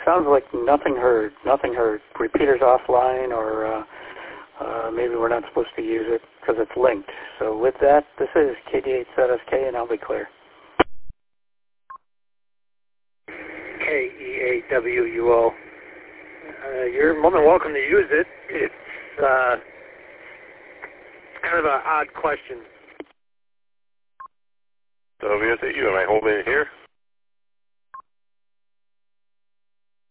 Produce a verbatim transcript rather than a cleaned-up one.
sounds like nothing heard, nothing heard. Repeater's offline, or uh, uh, maybe we're not supposed to use it because it's linked. So with that, this is K D eight Z S K, and I'll be clear. K E A W U O. Uh, you're more than welcome to use it. It's uh, kind of an odd question. So V S A U, am I holding it here?